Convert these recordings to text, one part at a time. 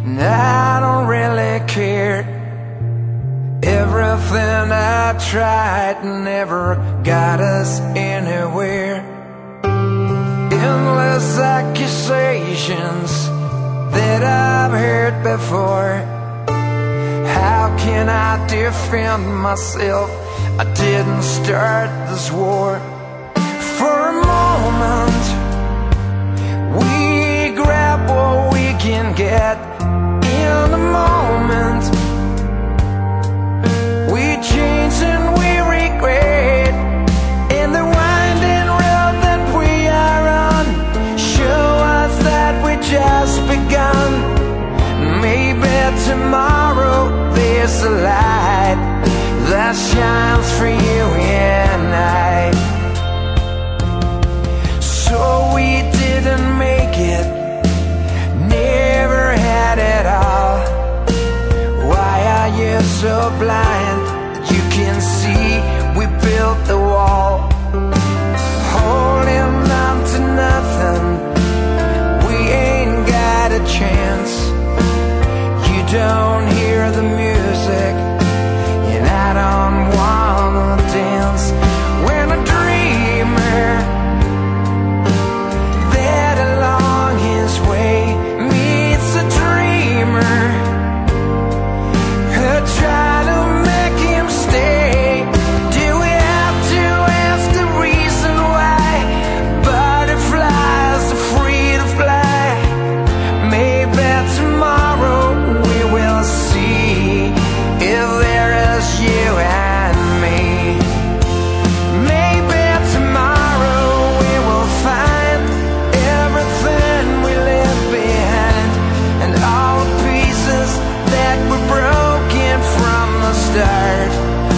and I don't really care. Everything I tried never got us anywhere. Endless accusations that I've heard before. How can I defend myself? I didn't start this war. For a moment we grab what we can get. In a moment we change and we regret. And the winding road that we are on show us that we just begun. Maybe tomorrow there's a light that shines for you and I. So we didn't make it, never had it all. Why are you so blind? You can see we built the wall. Holding on to nothing, we ain't got a chance. You don't hear the music, and I don't wanna dance. When a dreamer that along his way meets a dreamer who try to make him stay, do we have to ask the reason why butterflies are free to fly? Maybe tomorrow we will see if there is you and me. Maybe tomorrow we will find everything we left behind, and all the pieces that were broken from the start.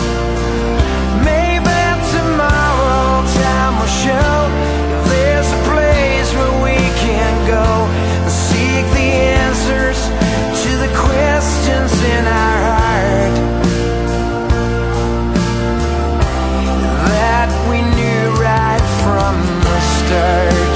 Maybe tomorrow time will show if there's a place where we can go and seek the answers to the questions in our heart that we knew right from the start.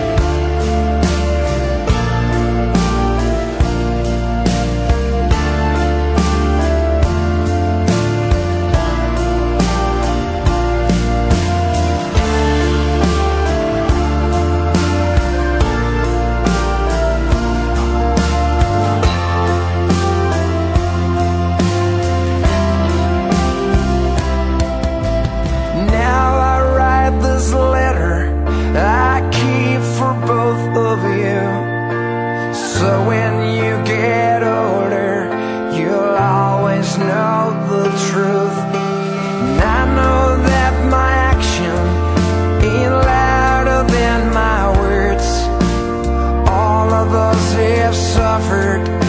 Now I write this letter I keep for both of you, so when you get older you'll always know the truth. And I know that my action ain't louder than my words. All of us have suffered